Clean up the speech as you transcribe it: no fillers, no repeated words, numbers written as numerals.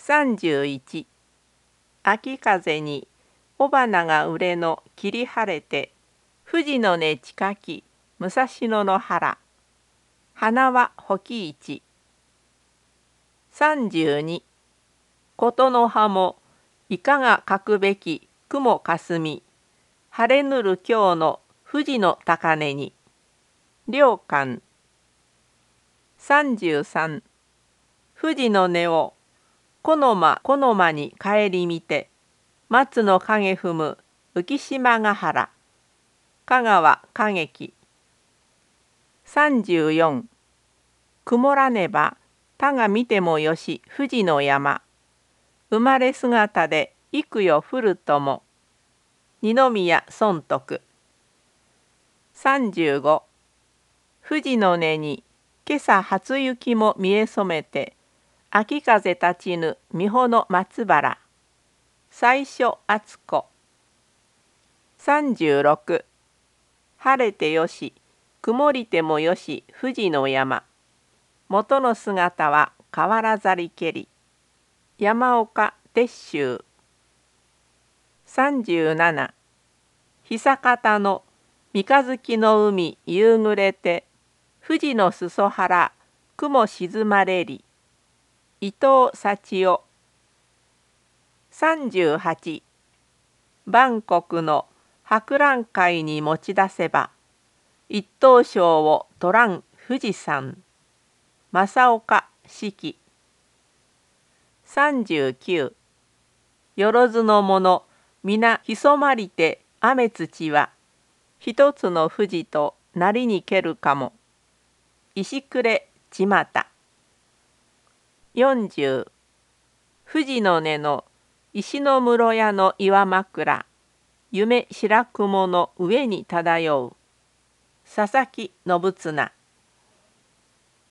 31秋風に雄花が売れの霧晴れて富士の根近き武蔵野の原花は保木市32琴の葉もいかがかくべき雲かすみ晴れぬる今日の富士の高根に良寛33富士の根をこのまに帰り見て松の影踏む浮島ヶ原香川歌劇34曇らねば他が見てもよし富士の山生まれ姿で幾よ降るとも二宮尊徳35富士の根に今朝初雪も見え染めて秋風立ちぬ美穂の松原最初敦子36晴れてよし曇りてもよし富士の山元の姿は変わらざりけり山岡鉄舟37久方の三日月の海夕暮れて富士の裾原雲静まれり伊藤幸男38万国の博覧会に持ち出せば一等賞を取らん富士山正岡子規39よろずの者皆潜まりて雨土は一つの富士となりにけるかも石暮千又40富士の根の石の室屋の岩枕夢白雲の上に漂う佐々木信綱